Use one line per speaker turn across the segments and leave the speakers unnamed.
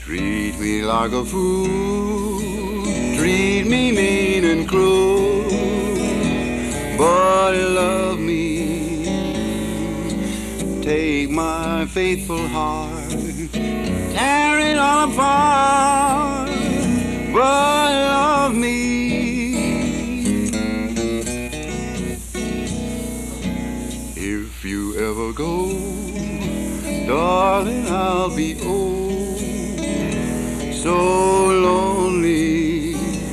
Treat me like a fool, treat me mean and cruel, but love me. Take my faithful heart, tear it all apart, but love me. If you ever go, darling, I'll be so lonely,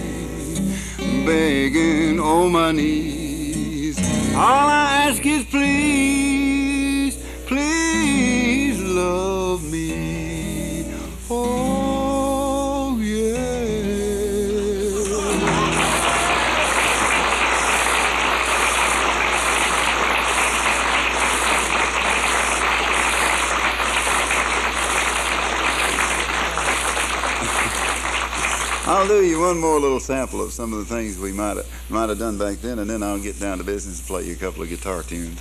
begging on my knees. All I ask is please, please love me. Oh, yeah. I'll do you one more little sample of some of the things we might have done back then, and then I'll get down to business and play you a couple of guitar tunes.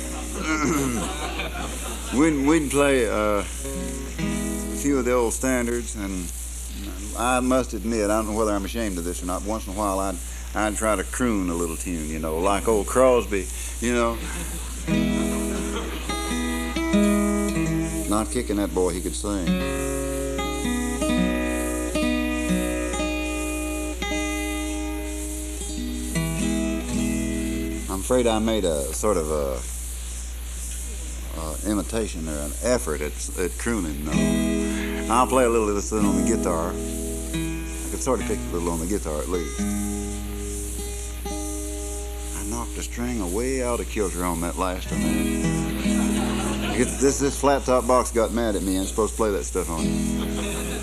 We'd play a few of the old standards, and I must admit, I don't know whether I'm ashamed of this or not, once in a while I'd try to croon a little tune, you know, like old Crosby, you know. Not kicking that boy, he could sing. I'm afraid I made a sort of a imitation or an effort at crooning. No. I'll play a little of this thing on the guitar. I could sort of pick a little on the guitar at least. I knocked the string way out of kilter on that last one. This flat top box got mad at me. I'm supposed to play that stuff on it.